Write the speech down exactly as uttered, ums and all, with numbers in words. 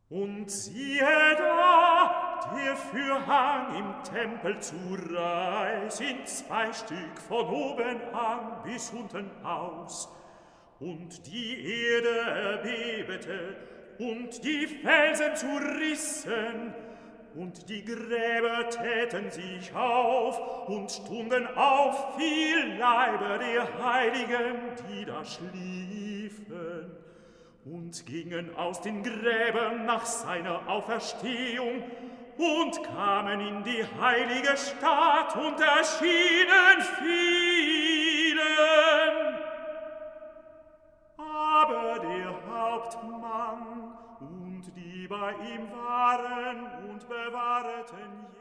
Und siehe da, der Vorhang im Tempel zu Reis in zwei Stück von oben an bis unten aus. Und die Erde erbebete, und die Felsen zerrissen, und die Gräber täten sich auf, und stunden auf viel Leiber der Heiligen, die da schliefen, und gingen aus den Gräbern nach seiner Auferstehung und kamen in die heilige Stadt und erschienen vielen. Aber der Hauptmann und die bei ihm waren und bewahrten